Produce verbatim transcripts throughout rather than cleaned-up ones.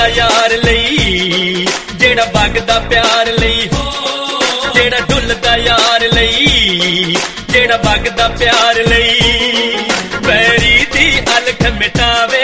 यार लई, जेड़ा बगदा प्यार लई, जेड़ा डुलदा यार लई, जेड़ा बगदा प्यार लई, बैरी दी अलख मिटावे।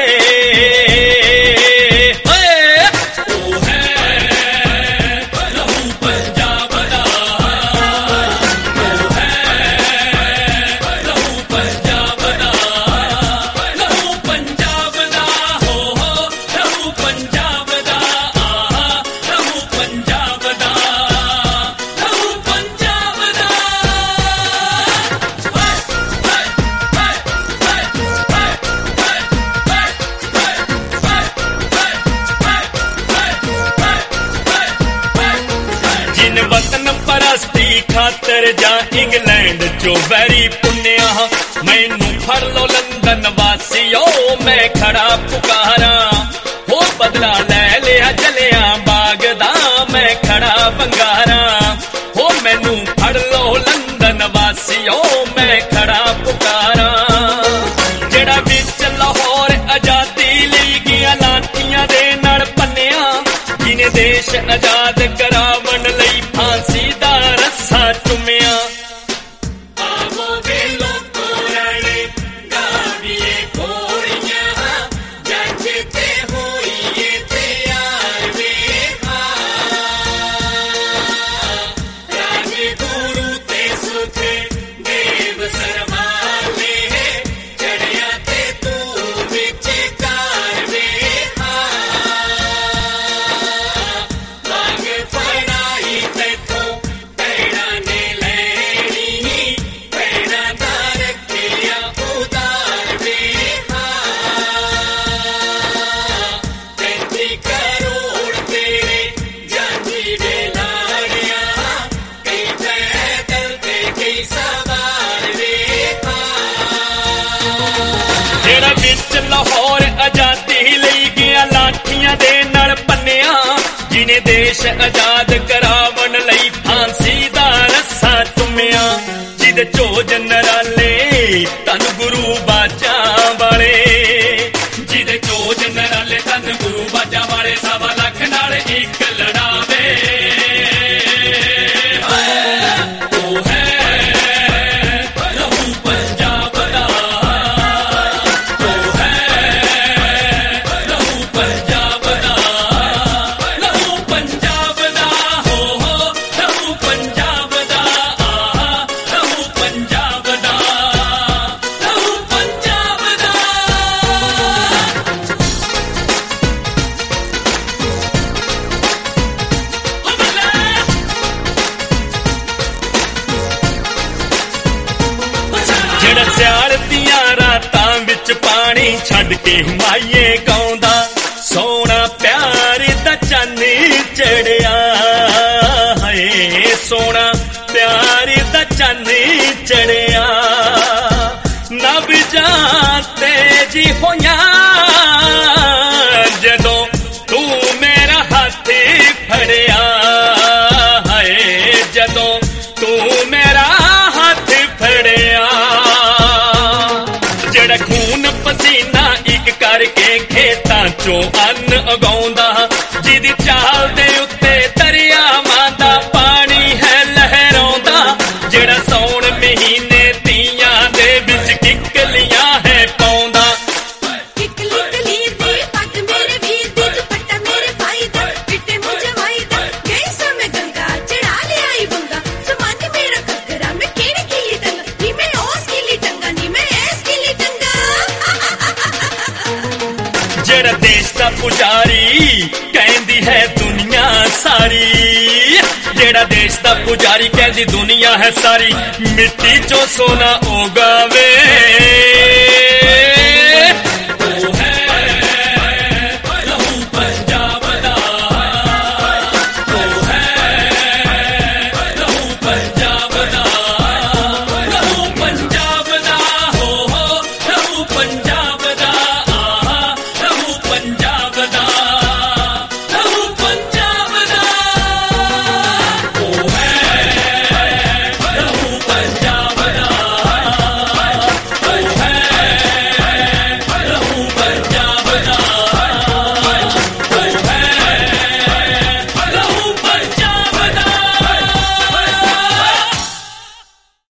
वतन परस्ती खातर जा इंग्लैंड चो वैरी पुण्या, मैनू फड़ लो लंदन वासियो, मैं खड़ा पुकारा हो बदला ले लिया जलिया बागदा, मैं खड़ा बंगारा हो मैनू फड़ लो लंदन वासियो, मैं खड़ा पुकारा। जेड़ा विच लाहौर आजादी लई गया लाठियां दे नाल पन्निया, जिने देश आजाद करावन लई फांसी दा रस्सा चुमिया। लाहौर आजादी लई गया लाठियां दे नाल पन्निया, जिने देश आजाद करावन लई फांसी दा रस्सा चुमिया। जिदे चो जनराले तन गुरु बाजा वाले, जिदे चो जनराले तन गुरु बाजा वाले, सवा लख नाल एक लड़ावे। सियाल दियां रातां विच पानी छड्ड के हुमाइये गाउंदा, सोना प्यार दा चन्न चढ़िया है, सोना प्यार दा चन्न चढ़िया। नब जाते जी होया जदों तू मेरा हाथ फड़िया है, जदों तू मेरा हाथ फड़िया। जेड़ा खून पसीना एक करके खेतां चो अन्न उगाउंदा, जिदी चाल दे उत्ते दरियावां दा पानी है लहराउंदा, जेड़ा सौण महीने तियां दे विच किकलियां है पाउंदा। जेड़ा देश दा पुजारी कहंदी है दुनिया सारी, जेड़ा देश दा पुजारी कहंदी दुनिया है सारी, मिट्टी चो सोना उगावे।